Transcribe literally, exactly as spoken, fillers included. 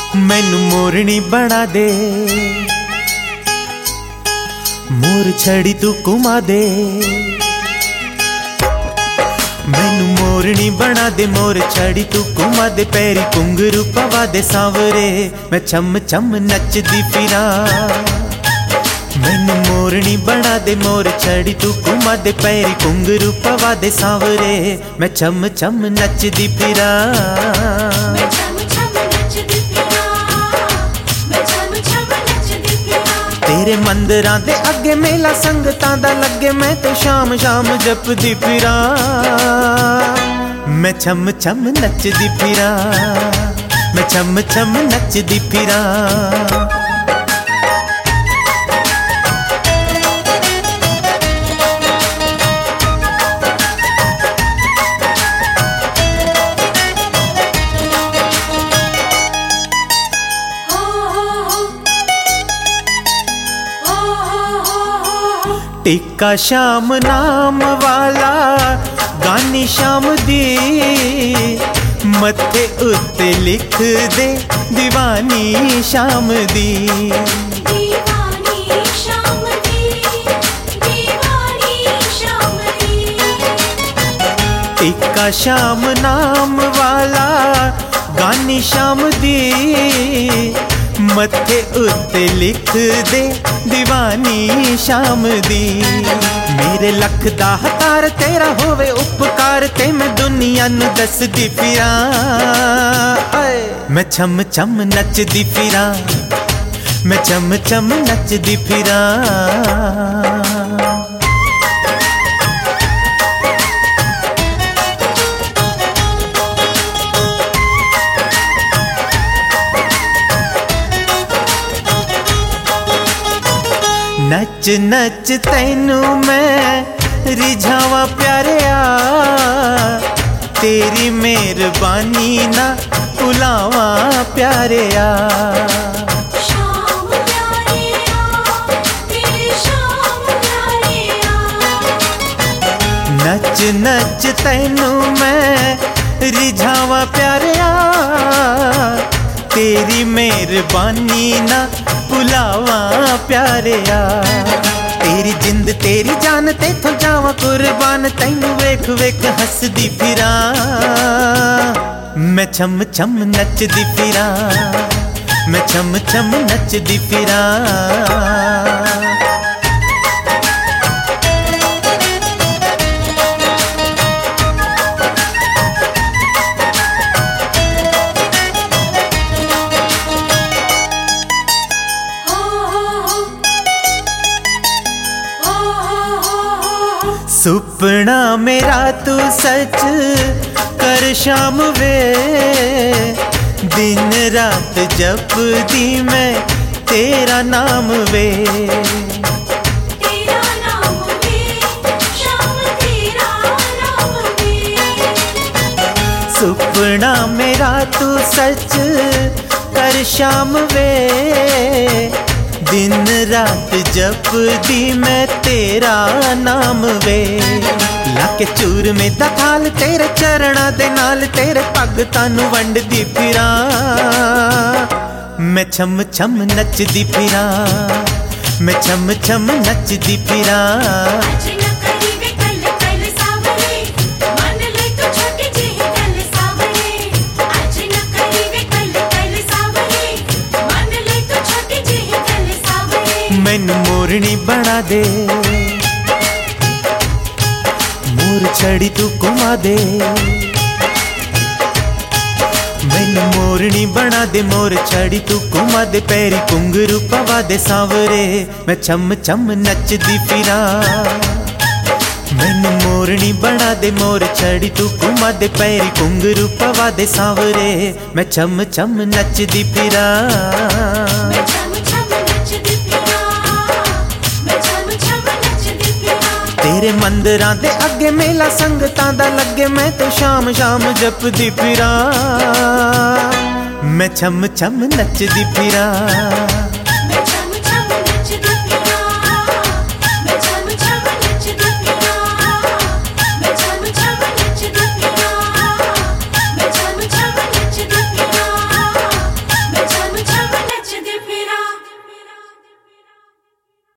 मैनू मोरनी बना दे, मोर छड़ी तू घुमा दे। मैनू मोरनी बना दे, मोर छड़ी तू घुमा दे। पैरी घुंघरू पवा दे सांवरे, मैं छम छम नचदी फिरा। मैनू मोरनी बना दे, मोर छड़ी तू घुमा दे। पैरी घुंघरू पवा दे सांवरे, मैं छम छम नचदी फिरा। तेरे मंदिरां दे अगे मेला संगतां दा लगे, मैं तो शाम शाम जपदी फिरा। मैं छम छम नचदी फिरा, मैं छम छम नचदी फिरा। टिक्का शाम नाम वाला गानी शाम दी, मत्थे उत्ते लिख दे दीवानी शाम दी। दीवानी शाम दी, दीवानी शाम दी। टिक्का शाम नाम वाला गानी शाम दी, मत्थे उत्ते लिख दे दीवानी शाम दी। मेरे लख दा हतार तेरा होवे उपकार, ते मैं दुनिया नू दसदी फिरा। मैं छम छम नचदी फिरा, मैं छम छम नचदी फिरा। नच नच तैनू मैं रिझावा प्यारिया, तेरी मेहरबानी ना भुलावा प्यारिया। शाम प्यारिया, तेरी शाम प्यारिया। नच नच तैनू मैं रिझावा प्यारिया, तेरी मेहरबानी ना भुलावा प्यारिया। तेरी जिंद तेरी जान तेथों जावा कुर्बान, तैनू वेख वेख हसदी फिरा। मैं छम छम नचदी फिरा, मैं छम छम नचदी फिरा। सुपना मेरा तू सच कर शाम वे, दिन रात जपदी मैं तेरा नाम वे। तेरा नाम वे, शाम तेरा नाम वे। सुपना मेरा तू सच कर शाम वे, दिन रात जपदी मैं तेरा नाम वे। लाके चूर में दा थाल तेरे चरणा दे नाल, तेरे भगतां नू वंडदी फिरा। मैं छम छम नचदी फिरा, मैं छम छम नचदी फिरा। मैनू मोरनी बना दे, मोर छड़ी तू घुमा दे। मैनू मोरनी बना दे, मोर छड़ी तू घुमा दे। पैरी घुंघरू पवा दे सांवरे, मैं छम छम नचदी फिरा। मैनू मोरनी बना दे, मोर छड़ी तू घुमा दे। पैरी घुंघरू पवा दे सांवरे, मैं छम छम नचदी फिरा। तेरे मंदिरां दे अगे मेला संगतां दा लगे, मैं तो शाम शाम जपदी फिरा। मैं छम छम नचदी फिरा।